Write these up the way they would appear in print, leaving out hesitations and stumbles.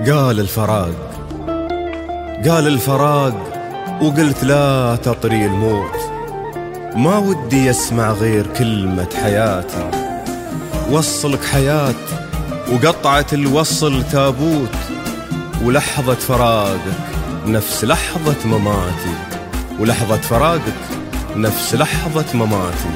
قال الفراق، قال الفراق، وقلت لا تطري الموت. ما ودي يسمع غير كلمة حياتي، وصلك حياة وقطعت الوصل تابوت، ولحظة فراقك نفس لحظة مماتي، ولحظة فراقك نفس لحظة مماتي.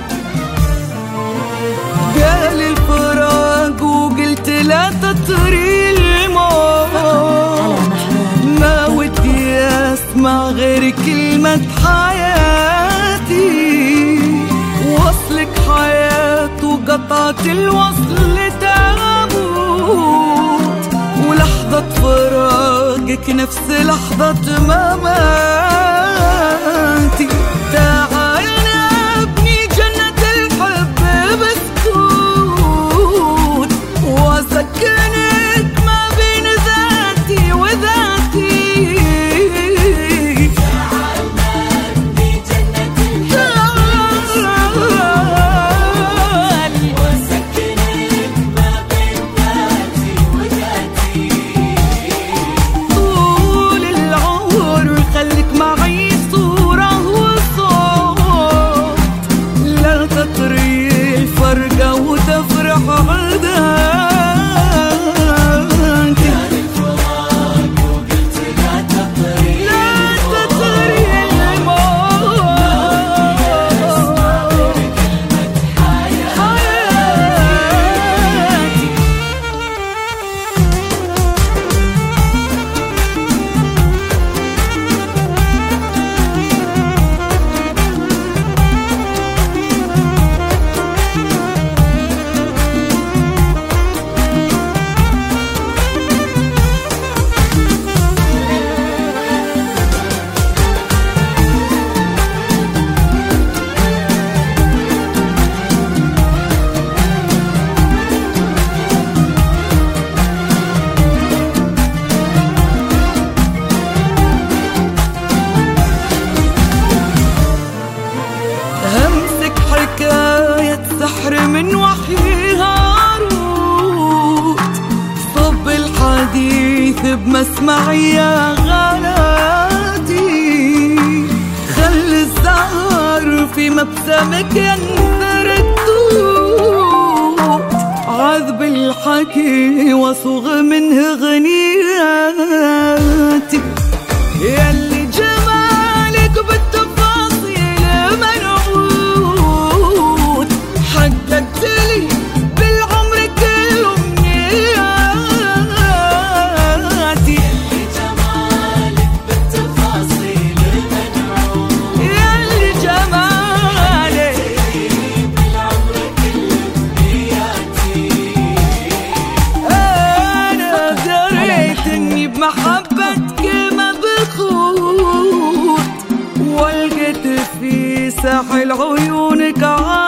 قال الفراق وقلت لا تطري الموت، ما ودي اسمع غير كلمة حياتي، وصلك حياة وقطعت الوصل تابوت، ولحظة فراقك نفس لحظة مماتي. تعال نبني جنة الحب بسكوت، واسكنك ما بين ذاتي وذاتي. تعال نبني جنة الحب واسكنك ما بين ذاتي وذاتي. طول العمر خليك معي صورة وصوت، لا تطري الفرقة وتفرح عداتي. وقلت لا تطري حكاية سحر من وحي هاروت، صب الحديث بمسمعي يا غالاتي، خل الزهر في مبسمك ينثر التوت، عذب الحكي وصغ منه غنياتي. ياللي جمالك بالتفاصيل منعوت، حققت لي بالعمر كل أمنياتي. ياللي جمالك بالتفاصيل منعوت، ياللي جمالك بالعمر كل أمنياتي. أنا دريت إني بمحبتك مبخوت، ولقيت في ساحل عيونك